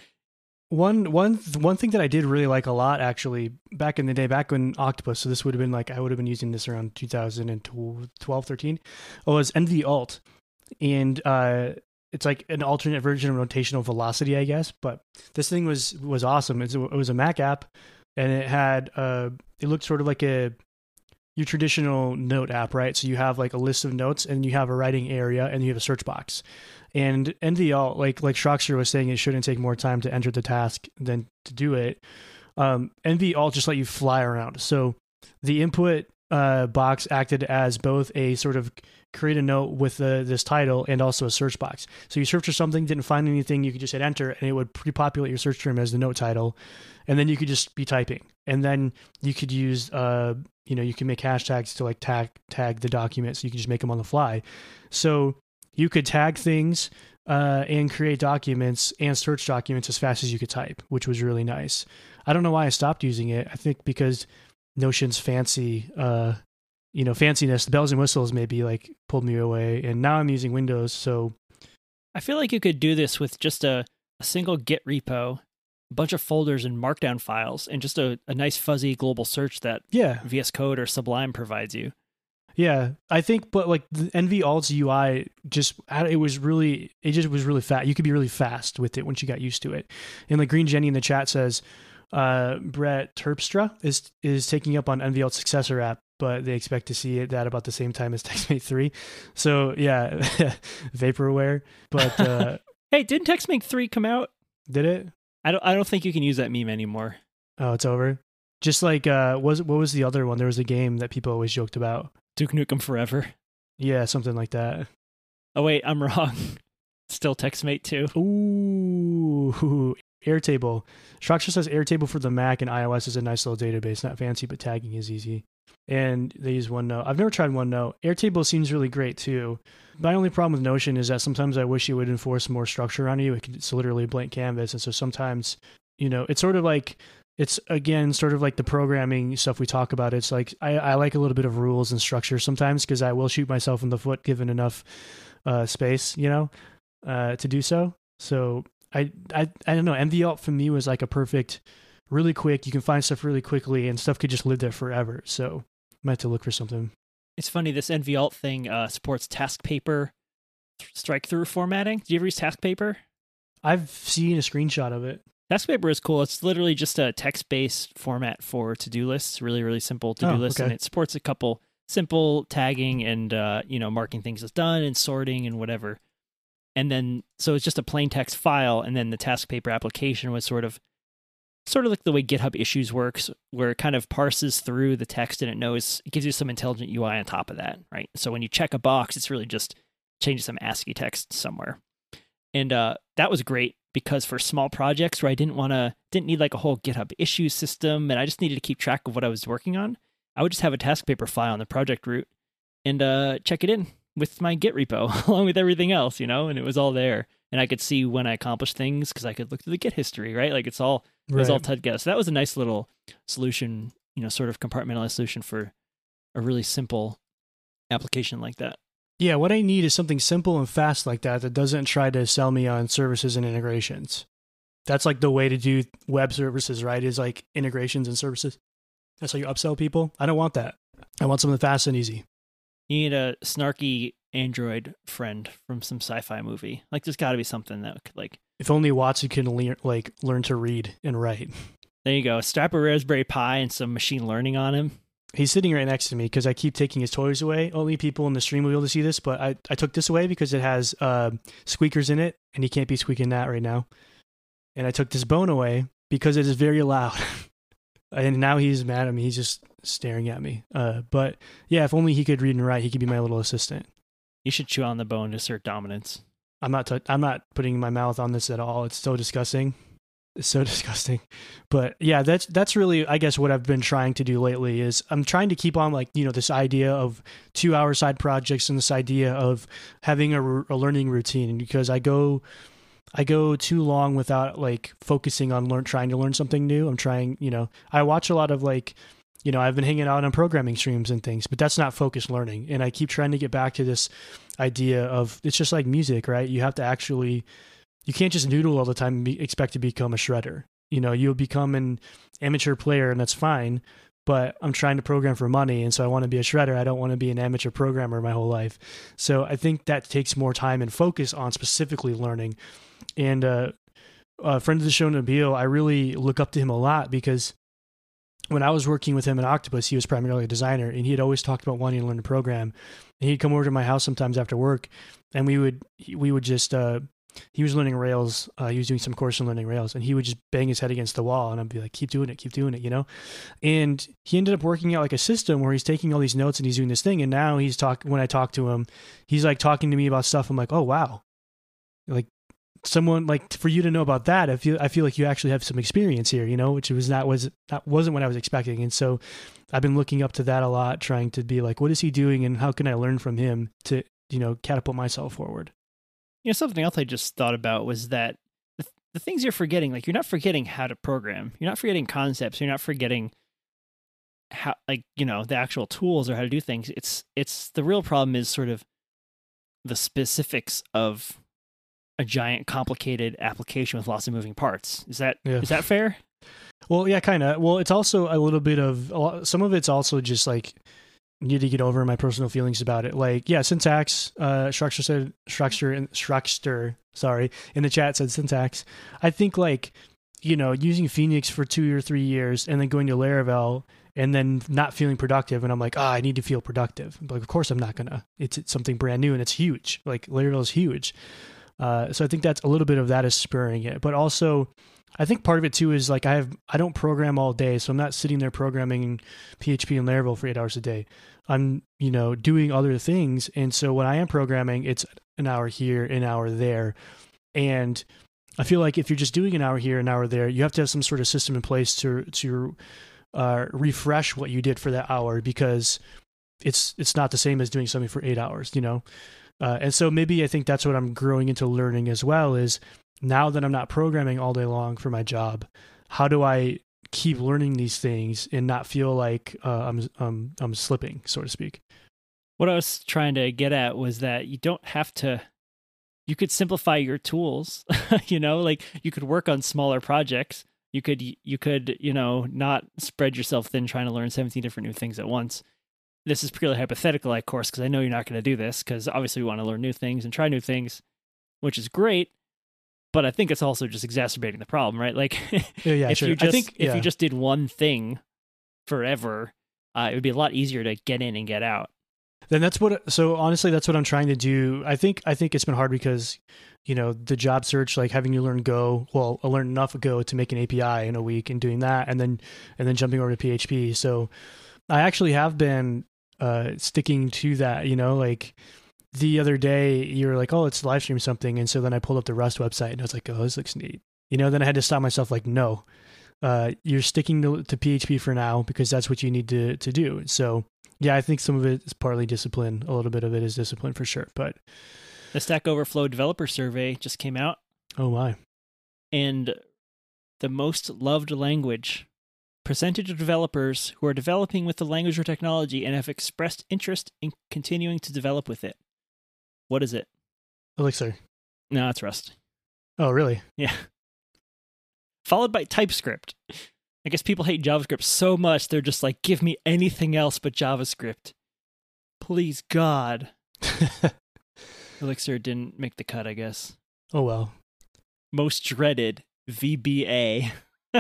one thing that I did really like a lot actually back in the day, back when Octopus, so this would have been like, I would have been using this around 2012, 13, was NVAlt. And it's like an alternate version of rotational velocity, I guess. But this thing was awesome. It was a Mac app, and it had it looked sort of like your traditional note app, right? So you have like a list of notes, and you have a writing area, and you have a search box. And NVAlt, like Schroxer was saying, it shouldn't take more time to enter the task than to do it. NVAlt just let you fly around. So the input box acted as both a sort of create a note with this title and also a search box. So you search for something, didn't find anything, you could just hit enter, and it would pre-populate your search term as the note title, and then you could just be typing. And then you could use, you can make hashtags to like tag the document, so you can just make them on the fly. So you could tag things and create documents and search documents as fast as you could type, which was really nice. I don't know why I stopped using it. I think because Notion's fanciness, the bells and whistles maybe like pulled me away, and now I'm using Windows. So I feel like you could do this with just a single Git repo, a bunch of folders and markdown files, and just a nice fuzzy global search that VS Code or Sublime provides you. Yeah, I think, but like the NVAlt's UI it was really fast. You could be really fast with it once you got used to it. And like Green Jenny in the chat says, Brett Terpstra is taking up on NVAlt's successor app, but they expect to see that about the same time as TextMate 3. So yeah, vaporware. But hey, didn't TextMate 3 come out? Did it? I don't think you can use that meme anymore. Oh, it's over. Just like what was the other one? There was a game that people always joked about. Duke Nukem Forever. Yeah, something like that. Oh wait, I'm wrong. Still TextMate too. Ooh, Airtable. Structure says Airtable for the Mac and iOS is a nice little database. Not fancy, but tagging is easy. And they use OneNote. I've never tried OneNote. Airtable seems really great too. My only problem with Notion is that sometimes I wish it would enforce more structure on you. It's literally a blank canvas. And so sometimes, it's sort of like, it's again, sort of like the programming stuff we talk about. It's like, I like a little bit of rules and structure sometimes because I will shoot myself in the foot given enough space, to do so. So I don't know. MVAlt for me was like a perfect, really quick. You can find stuff really quickly and stuff could just live there forever. So I might have to look for something. It's funny, this NVAlt thing supports task paper strike through formatting. Do you ever use task paper? I've seen a screenshot of it. Task paper is cool. It's literally just a text-based format for to-do lists, really, really simple to-do lists. Okay. And it supports a couple simple tagging and, marking things as done and sorting and whatever. And then, so it's just a plain text file. And then the task paper application was sort of like the way GitHub Issues works, where it kind of parses through the text and it gives you some intelligent UI on top of that, right? So when you check a box, it's really just changing some ASCII text somewhere. And that was great because for small projects where I didn't need like a whole GitHub Issues system and I just needed to keep track of what I was working on, I would just have a task paper file in the project root and check it in with my Git repo along with everything else, and it was all there. And I could see when I accomplished things because I could look through the Git history, right? Like it was all tied together. So that was a nice little solution, sort of compartmentalized solution for a really simple application like that. Yeah, what I need is something simple and fast like that doesn't try to sell me on services and integrations. That's like the way to do web services, right? Is like integrations and services. That's how you upsell people. I don't want that. I want something fast and easy. You need a snarky Android friend from some sci-fi movie. Like there's got to be something that could like... If only Watson can learn to read and write. There you go. Strap a Raspberry Pi and some machine learning on him. He's sitting right next to me because I keep taking his toys away. Only people in the stream will be able to see this, but I took this away because it has squeakers in it, and he can't be squeaking that right now. And I took this bone away because it is very loud. And now he's mad at me. He's just staring at me. But yeah, if only he could read and write, he could be my little assistant. You should chew on the bone to assert dominance. I'm not putting my mouth on this at all. It's so disgusting. It's so disgusting. But yeah, that's really, I guess, what I've been trying to do lately is I'm trying to keep on this idea of 2-hour side projects and this idea of having a learning routine, because I go too long without focusing on trying to learn something new. I'm trying, I watch a lot of I've been hanging out on programming streams and things, but that's not focused learning. And I keep trying to get back to this idea of, it's just like music, right? You have to actually, you can't just noodle all the time and expect to become a shredder. You'll become an amateur player and that's fine, but I'm trying to program for money. And so I want to be a shredder. I don't want to be an amateur programmer my whole life. So I think that takes more time and focus on specifically learning. And a friend of the show, Nabil, I really look up to him a lot because when I was working with him at Octopus, he was primarily a designer, and he had always talked about wanting to learn to program. And he'd come over to my house sometimes after work, and we would just he was learning Rails. He was doing some course in learning Rails, and he would just bang his head against the wall, and I'd be like, keep doing it, And he ended up working out like a system where he's taking all these notes and he's doing this thing. And now when I talk to him, he's like talking to me about stuff. I'm like, oh wow, like someone for you to know about that. I feel like you actually have some experience here, which wasn't what I was expecting. And so I've been looking up to that a lot, trying to be like, what is he doing and how can I learn from him to, catapult myself forward? Something else I just thought about was that the things you're forgetting, you're not forgetting how to program. You're not forgetting concepts. You're not forgetting how, the actual tools or how to do things. It's the real problem is sort of the specifics of a giant complicated application with lots of moving parts. Is that fair? Well, yeah, kind of. Well, it's also a little bit of, some of it's also just need to get over my personal feelings about it. Syntax, Structure, sorry, in the chat said syntax. I think using Phoenix for 2 or 3 years and then going to Laravel and then not feeling productive. And I'm like, I need to feel productive. But of course I'm not gonna, it's something brand new and it's huge. Laravel is huge. So I think that's a little bit of that is spurring it, but also I think part of it too is like I don't program all day, so I'm not sitting there programming PHP and Laravel for 8 hours a day. I'm, doing other things, and so when I am programming, it's an hour here, an hour there, and I feel like if you're just doing an hour here, an hour there, you have to have some sort of system in place to refresh what you did for that hour, because it's not the same as doing something for 8 hours, and so maybe I think that's what I'm growing into learning as well is, now that I'm not programming all day long for my job, how do I keep learning these things and not feel like I'm slipping, so to speak? What I was trying to get at was that you don't have to. You could simplify your tools. Like you could work on smaller projects. You could not spread yourself thin trying to learn 17 different new things at once. This is purely hypothetical, of course, because I know you're not going to do this, because obviously we want to learn new things and try new things, which is great. But I think it's also just exacerbating the problem, right? Like, if you just did one thing forever, it would be a lot easier to get in and get out. Then so honestly, that's what I'm trying to do. I think it's been hard because, the job search, like having you learn Go. Well, I learned enough Go to make an API in a week and doing that, and then jumping over to PHP. So I actually have been sticking to that, like. The other day, you were like, oh, let's live stream something. And so then I pulled up the Rust website and I was like, oh, this looks neat. Then I had to stop myself like, no, you're sticking to PHP for now because that's what you need to do. So yeah, I think some of it is partly discipline. A little bit of it is discipline for sure. But the Stack Overflow developer survey just came out. Oh my. And the most loved language, percentage of developers who are developing with the language or technology and have expressed interest in continuing to develop with it. What is it? Elixir. No, it's Rust. Oh, really? Yeah. Followed by TypeScript. I guess people hate JavaScript so much, they're just like, give me anything else but JavaScript. Please, God. Elixir didn't make the cut, I guess. Oh, well. Most dreaded, VBA.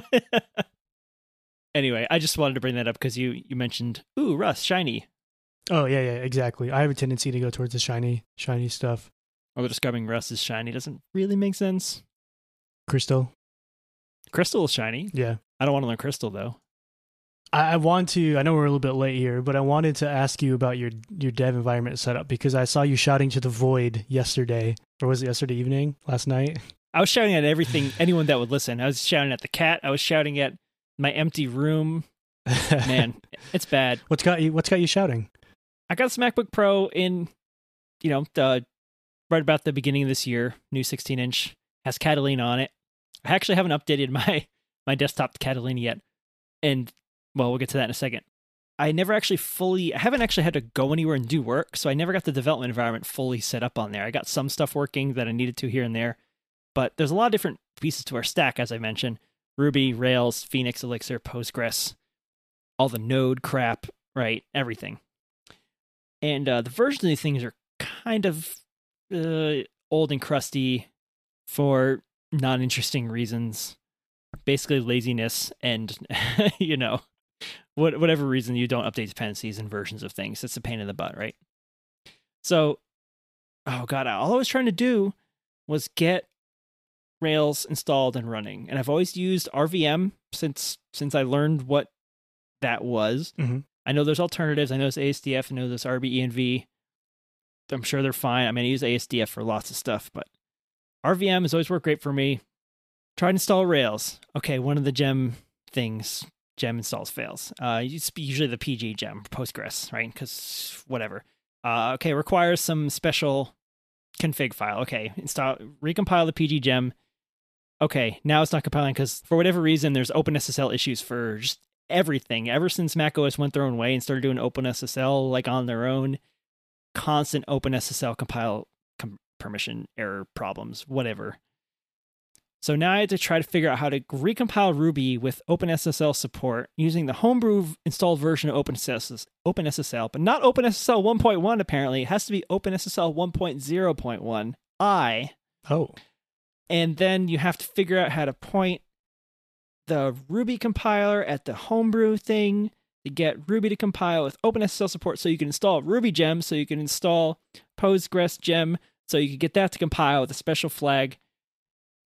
Anyway, I just wanted to bring that up because you mentioned, Rust, shiny. Oh, yeah, exactly. I have a tendency to go towards the shiny stuff. Although describing Rust as shiny doesn't really make sense. Crystal is shiny. Yeah. I don't want to learn Crystal, though. I want to, I know we're a little bit late here, but I wanted to ask you about your dev environment setup because I saw you shouting to the void yesterday. Or was it yesterday evening? Last night? I was shouting at anyone that would listen. I was shouting at the cat. I was shouting at my empty room. Man, it's bad. What's got you shouting? I got this MacBook Pro in, right about the beginning of this year. New 16-inch, has Catalina on it. I actually haven't updated my desktop to Catalina yet, and well, we'll get to that in a second. I haven't actually had to go anywhere and do work, so I never got the development environment fully set up on there. I got some stuff working that I needed to here and there, but there's a lot of different pieces to our stack, as I mentioned. Ruby, Rails, Phoenix, Elixir, Postgres, all the Node crap, right? Everything. And the versions of these things are kind of old and crusty for non-interesting reasons. Basically laziness and, whatever reason you don't update dependencies and versions of things. It's a pain in the butt, right? So, oh God, all I was trying to do was get Rails installed and running. And I've always used RVM since I learned what that was. Mm-hmm. I know there's alternatives. I know there's ASDF. I know there's RBENV. I'm sure they're fine. I use ASDF for lots of stuff, but RVM has always worked great for me. Try to install Rails. Okay, one of the gem things, gem installs fails. Usually the PG gem, Postgres, right? Because whatever. Okay, requires some special config file. Okay, recompile the PG gem. Okay, now it's not compiling because for whatever reason, there's OpenSSL issues for just everything. Ever since macOS went their own way and started doing OpenSSL like on their own, constant OpenSSL compile permission error problems, whatever. So now I had to try to figure out how to recompile Ruby with OpenSSL support using the homebrew installed version of OpenSSL, but not OpenSSL 1.1 apparently. It has to be OpenSSL 1.0.1. Oh. And then you have to figure out how to point the Ruby compiler at the homebrew thing to get Ruby to compile with OpenSSL support so you can install Ruby gem, so you can install Postgres gem, so you can get that to compile with a special flag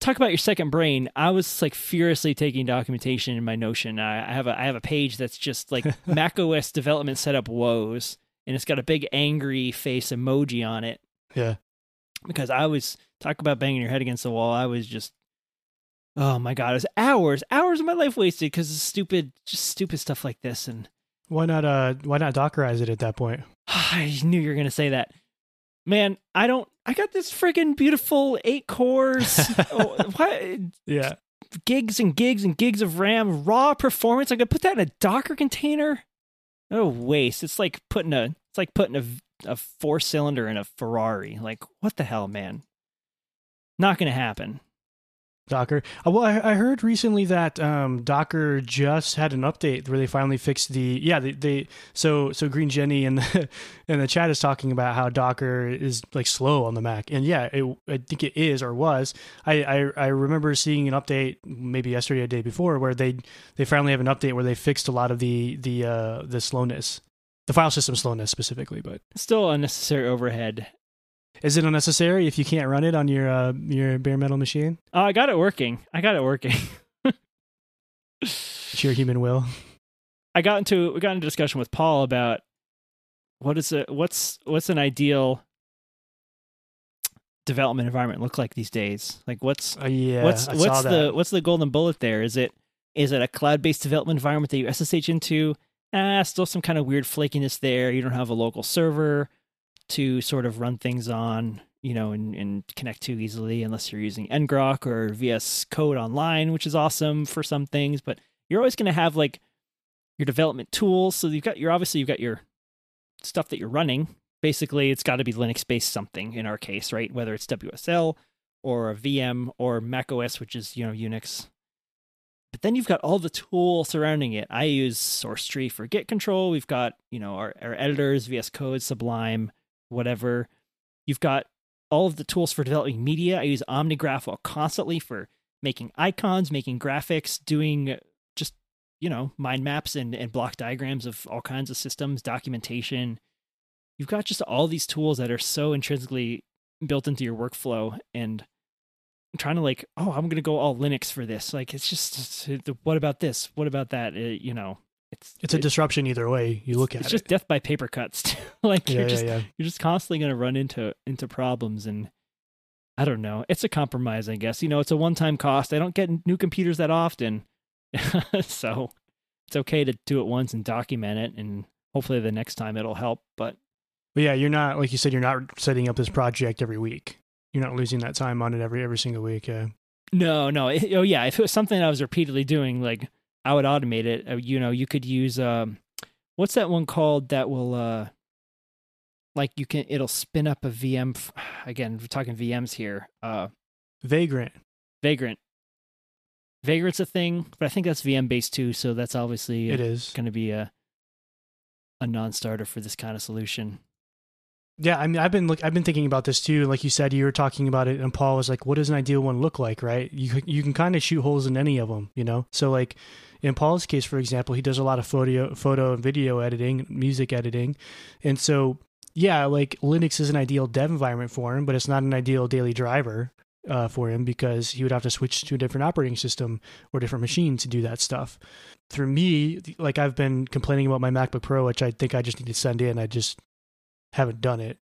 talk about your second brain. I was like furiously taking documentation in my Notion. I have a page that's just like Mac OS development setup woes, and it's got a big angry face emoji on it. Yeah. Because I was talk about banging your head against the wall. I was just, oh my God, it was hours of my life wasted because of stupid stuff like this. And why not Dockerize it at that point? I knew you were gonna say that. Man, I got this friggin' beautiful 8 cores. What? Yeah. Gigs and gigs and gigs of RAM, raw performance. I'm gonna put that in a Docker container. Oh, waste. It's like putting a 4-cylinder in a Ferrari. Like, what the hell, man? Not gonna happen. Docker. Well, I heard recently that Docker just had an update where they finally fixed so Green Jenny in the chat is talking about how Docker is like slow on the Mac, and yeah, I think it is or was. I remember seeing an update maybe yesterday or the day before where they finally have an update where they fixed a lot of the slowness, the file system slowness specifically, but still unnecessary overhead. Is it unnecessary if you can't run it on your bare metal machine? Oh, I got it working. Sheer human will. We got into a discussion with Paul about what's an ideal development environment look like these days? Like what's the golden bullet there? Is it a cloud-based development environment that you SSH into? Still some kind of weird flakiness there. You don't have a local server to sort of run things on, and connect to easily unless you're using ngrok or VS Code Online, which is awesome for some things, but you're always going to have like your development tools. So you've got your stuff that you're running. Basically, it's got to be Linux-based something in our case, right? Whether it's WSL or a VM or macOS, which is, Unix. But then you've got all the tools surrounding it. I use SourceTree for Git control. We've got, our editors, VS Code, Sublime, whatever. You've got all of the tools for developing media. I use OmniGraphWell constantly for making icons, making graphics, doing just, mind maps and block diagrams of all kinds of systems, documentation. You've got just all these tools that are so intrinsically built into your workflow, and I'm trying to like, I'm going to go all Linux for this. Like, it's what about this? What about that? It's a disruption either way you look at it. It's just death by paper cuts. Like you're just constantly going to run into problems, and I don't know. It's a compromise, I guess. It's a one-time cost. I don't get new computers that often, so it's okay to do it once and document it, and hopefully the next time it'll help. But yeah, you're not, like you said, you're not setting up this project every week. You're not losing that time on it every single week. Yeah. No. If it was something I was repeatedly doing, like, I would automate it. You could use what's that one called that will it'll spin up a VM. Again, we're talking VMs here. Vagrant. Vagrant's a thing, but I think that's VM based too. So that's obviously it is going to be a non-starter for this kind of solution. Yeah, I mean, I've been thinking about this too. Like you said, you were talking about it, and Paul was like, "What does an ideal one look like?" Right? You can kind of shoot holes in any of them, So like in Paul's case, for example, he does a lot of photo and video editing, music editing, and so yeah, like Linux is an ideal dev environment for him, but it's not an ideal daily driver for him because he would have to switch to a different operating system or different machine to do that stuff. For me, like I've been complaining about my MacBook Pro, which I think I just need to send in. I just haven't done it.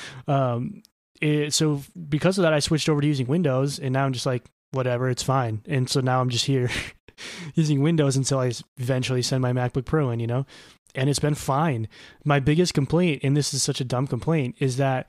So because of that, I switched over to using Windows, and now I'm just like, whatever, it's fine. And so now I'm just here using Windows until I eventually send my MacBook Pro in, and it's been fine. My biggest complaint, and this is such a dumb complaint, is that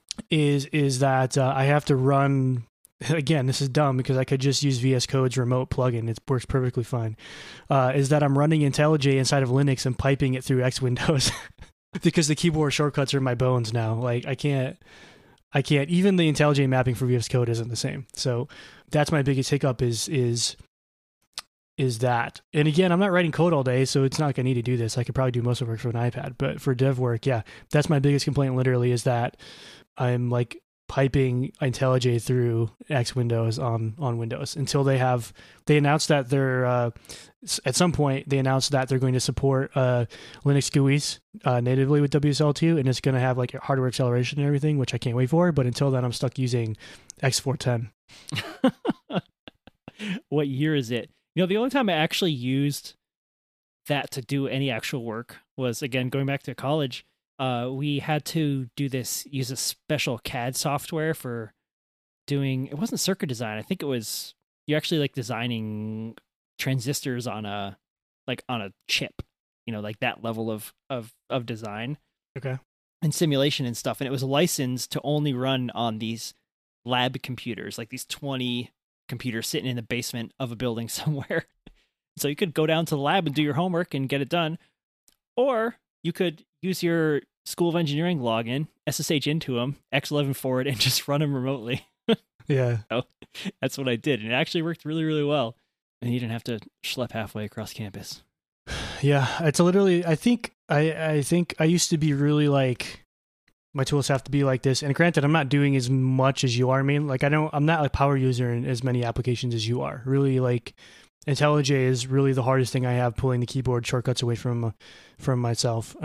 I have to run. Again, this is dumb because I could just use VS Code's remote plugin. It works perfectly fine. Is that I'm running IntelliJ inside of Linux and piping it through X Windows. Because the keyboard shortcuts are in my bones now. Like I can't, even the IntelliJ mapping for VS Code isn't the same. So that's my biggest hiccup is that. And again, I'm not writing code all day, so it's not like I need to do this. I could probably do most of it for an iPad, but for dev work, yeah, that's my biggest complaint literally is that I'm like piping IntelliJ through X Windows on Windows until they announced that they're at some point they announced that they're going to support Linux GUIs natively with WSL2, and it's going to have like hardware acceleration and everything, which I can't wait for. But until then, I'm stuck using X410. What year is it? The only time I actually used that to do any actual work was, again, going back to college. We had to use a special CAD software for doing, it wasn't circuit design. I think it was, you're actually like designing transistors on a chip, like that level of design. Okay. And simulation and stuff. And it was licensed to only run on these lab computers, like these 20 computers sitting in the basement of a building somewhere. So you could go down to the lab and do your homework and get it done. Or you could use your School of Engineering login, SSH into them, X11 forward, and just run them remotely. Yeah. So that's what I did. And it actually worked really, really well. And you didn't have to schlep halfway across campus. Yeah, it's literally, I think I used to be really like, my tools have to be like this. And granted, I'm not doing as much as you are. I mean, like I'm not like power user in as many applications as you are. Really, like IntelliJ is really the hardest thing I have, pulling the keyboard shortcuts away from myself.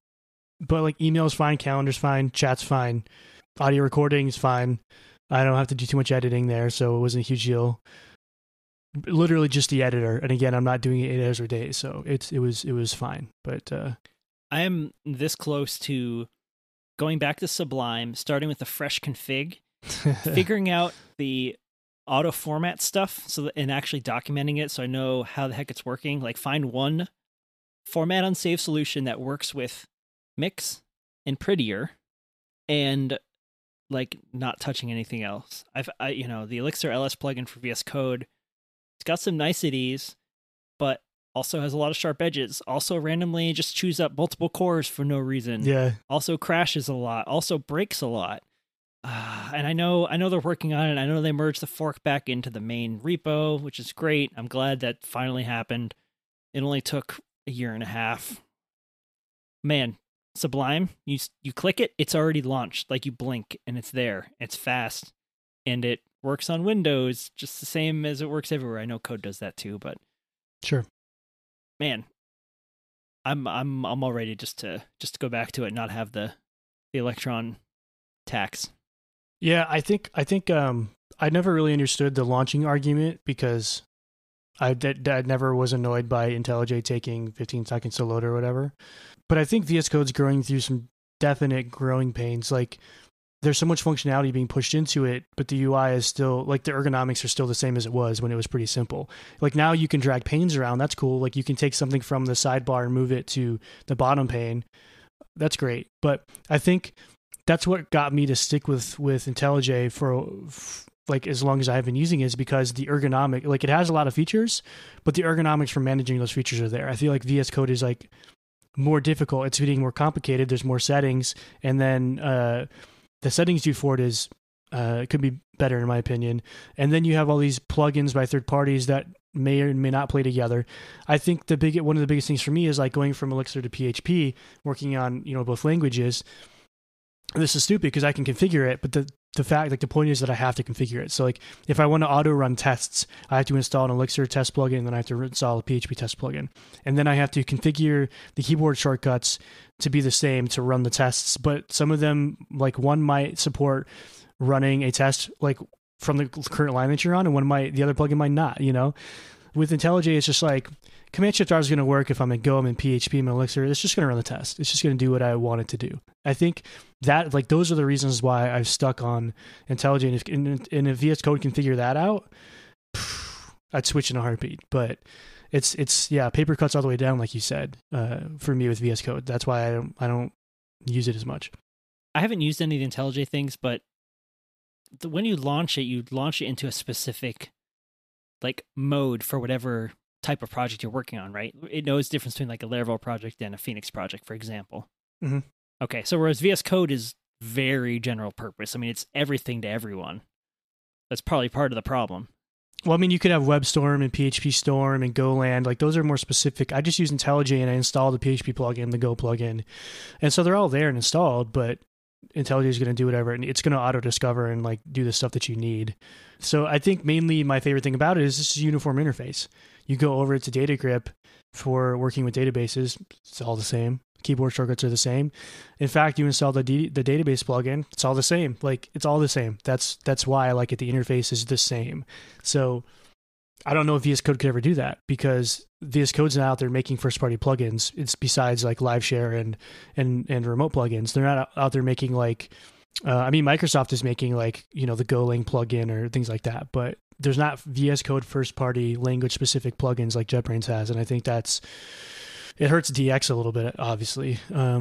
But like email's fine, calendar's fine, chat's fine, audio recording is fine. I don't have to do too much editing there, so it wasn't a huge deal. Literally just the editor, and again, I'm not doing it 8 hours a day, so it was fine. But I am this close to going back to Sublime, starting with a fresh config, figuring out the auto format stuff, and actually documenting it so I know how the heck it's working. Like find one format unsaved solution that works with Mix and Prettier, and like not touching anything else. The Elixir LS plugin for VS Code, it's got some niceties, but also has a lot of sharp edges. Also randomly just chews up multiple cores for no reason. Yeah. Also crashes a lot. Also breaks a lot. And I know they're working on it. I know they merged the fork back into the main repo, which is great. I'm glad that finally happened. It only took a year and a half. Man, Sublime, you click it, it's already launched. Like you blink and it's there. It's fast. And it works on Windows just the same as it works everywhere. I know Code does that too, but sure. Man, I'm all ready just to go back to it, and not have the Electron tax. Yeah, I think I never really understood the launching argument, because I never was annoyed by IntelliJ taking 15 seconds to load or whatever. But I think VS Code's growing through some definite growing pains. Like there's so much functionality being pushed into it, but the UI is still, like, the ergonomics are still the same as it was when it was pretty simple. Like now you can drag panes around. That's cool. Like you can take something from the sidebar and move it to the bottom pane. That's great. But I think that's what got me to stick with IntelliJ for like as long as I've been using it, is because the ergonomic, like it has a lot of features, but the ergonomics for managing those features are there. I feel like VS Code is like more difficult. It's getting more complicated. There's more settings, and then the settings you for it is could be better in my opinion. And then you have all these plugins by third parties that may or may not play together. I think one of the biggest things for me is like going from Elixir to PHP, working on both languages. This is stupid because I can configure it, but the fact, like the point is that I have to configure it. So like if I want to auto run tests, I have to install an Elixir test plugin, and then I have to install a PHP test plugin. And then I have to configure the keyboard shortcuts to be the same to run the tests. But some of them, like one might support running a test like from the current line that you're on, and the other plugin might not, With IntelliJ, it's just like Command Shift R is going to work if I'm in Go, I'm in PHP, I'm in Elixir. It's just going to run the test. It's just going to do what I want it to do. I think that, like, those are the reasons why I've stuck on IntelliJ. And if VS Code can figure that out, I'd switch in a heartbeat. But it's paper cuts all the way down, like you said, for me with VS Code. That's why I don't use it as much. I haven't used any of the IntelliJ things, but when you launch it into a specific like mode for whatever type of project you're working on, right? It knows the difference between like a Laravel project and a Phoenix project, for example. Mm-hmm. Okay, so whereas VS Code is very general purpose. I mean, it's everything to everyone. That's probably part of the problem. Well, I mean, you could have WebStorm and PHP Storm and Golang. Like those are more specific. I just use IntelliJ and I install the PHP plugin, the Go plugin. And so they're all there and installed, but IntelliJ is going to do whatever, and it's going to auto-discover and like do the stuff that you need. So I think mainly my favorite thing about it is this is a uniform interface. You go over to DataGrip for working with databases. It's all the same. Keyboard shortcuts are the same. In fact, you install the database plugin. It's all the same. Like it's all the same. That's why I like it. The interface is the same. So I don't know if VS Code could ever do that, because VS Code's not out there making first-party plugins. It's besides like LiveShare and remote plugins. They're not out there making like, Microsoft is making like, the Golang plugin or things like that, but there's not VS Code first-party language-specific plugins like JetBrains has, and I think it hurts DX a little bit, obviously.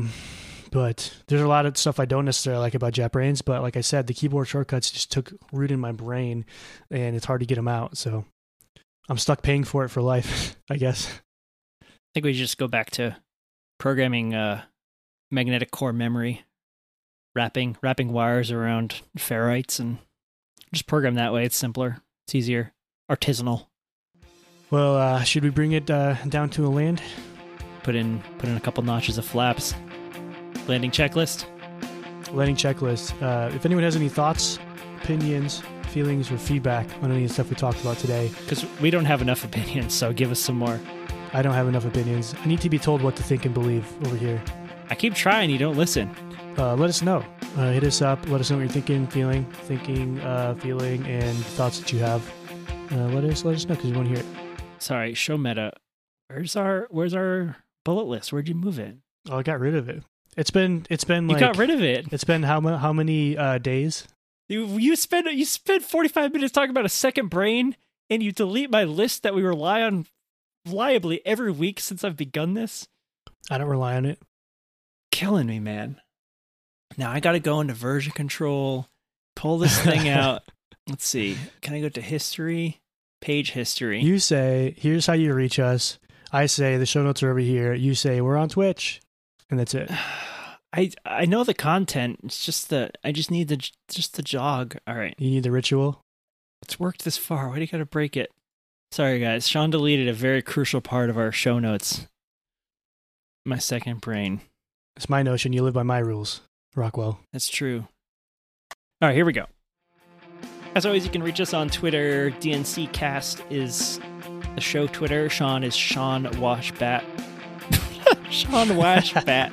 But there's a lot of stuff I don't necessarily like about JetBrains, but like I said, the keyboard shortcuts just took root in my brain, and it's hard to get them out, so I'm stuck paying for it for life, I guess. I think we just go back to programming magnetic core memory, wrapping wires around ferrites, and just program that way. It's simpler. It's easier. Artisanal. Well, should we bring it down to a land? Put in a couple notches of flaps. Landing checklist. Landing checklist. If anyone has any thoughts, opinions, feelings, or feedback on any of the stuff we talked about today. Because we don't have enough opinions, so give us some more. I don't have enough opinions. I need to be told what to think and believe over here. I keep trying, you don't listen. Let us know. Hit us up. Let us know what you're thinking, feeling, and thoughts that you have. Let us know, because we want to hear it. Sorry, show meta. Where's our bullet list? Where'd you move it? Oh, I got rid of it. It's been you got rid of it. It's been how many days? You spend 45 minutes talking about a second brain, and you delete my list that we rely on reliably every week since I've begun this. I don't rely on it. Killing me, man. Now I got to go into version control, pull this thing out. Let's see. Can I go to history? Page history. You say, here's how you reach us. I say, the show notes are over here. You say, we're on Twitch. And that's it. I know the content. It's just I just need the jog. All right. You need the ritual? It's worked this far. Why do you got to break it? Sorry, guys. Sean deleted a very crucial part of our show notes. My second brain. It's my notion. You live by my rules, Rockwell. That's true. All right, here we go. As always, you can reach us on Twitter. DNC Cast is the show Twitter. Sean is Sean Washbat. Sean Washbat.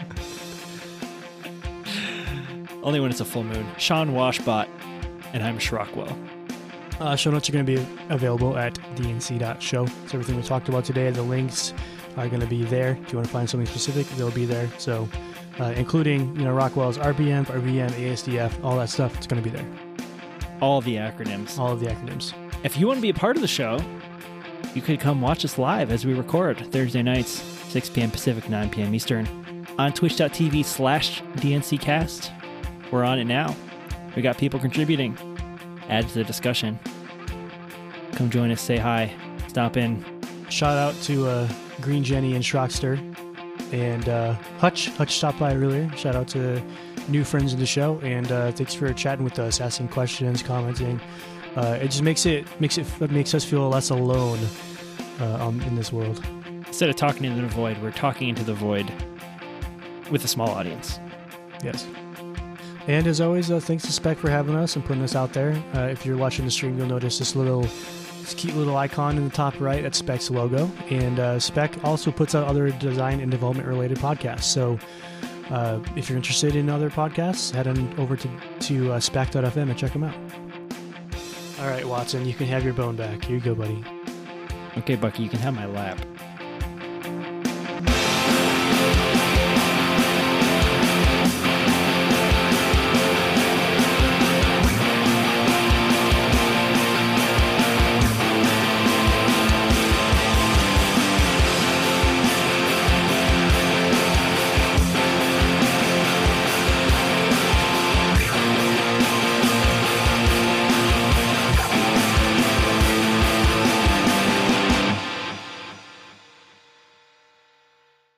Only when it's a full moon. Sean Washbot. And I'm Shrockwell. Show notes are going to be available at dnc.show. So everything we talked about today, the links are going to be there. If you want to find something specific, they'll be there. So including, Rockwell's RPM, ASDF, all that stuff, it's going to be there. All the acronyms. All of the acronyms. If you want to be a part of the show, you could come watch us live as we record Thursday nights, 6 p.m. Pacific, 9 p.m. Eastern, on twitch.tv/DNCcast. We're on it now. We got people contributing. Add to the discussion. Come join us, say hi, stop in. Shout out to Green Jenny and Schrockster and Hutch. Hutch stopped by earlier. Shout out to new friends of the show, and thanks for chatting with us, asking questions, commenting. It just makes us feel less alone in this world. Instead of talking into the void, we're talking into the void with a small audience. Yes. And as always, thanks to Spec for having us and putting us out there. If you're watching the stream, you'll notice this cute little icon in the top right. That's Spec's logo. And Spec also puts out other design and development related podcasts. So if you're interested in other podcasts, head on over to spec.fm and check them out. All right, Watson, you can have your bone back. Here you go, buddy. Okay, Bucky, you can have my lap.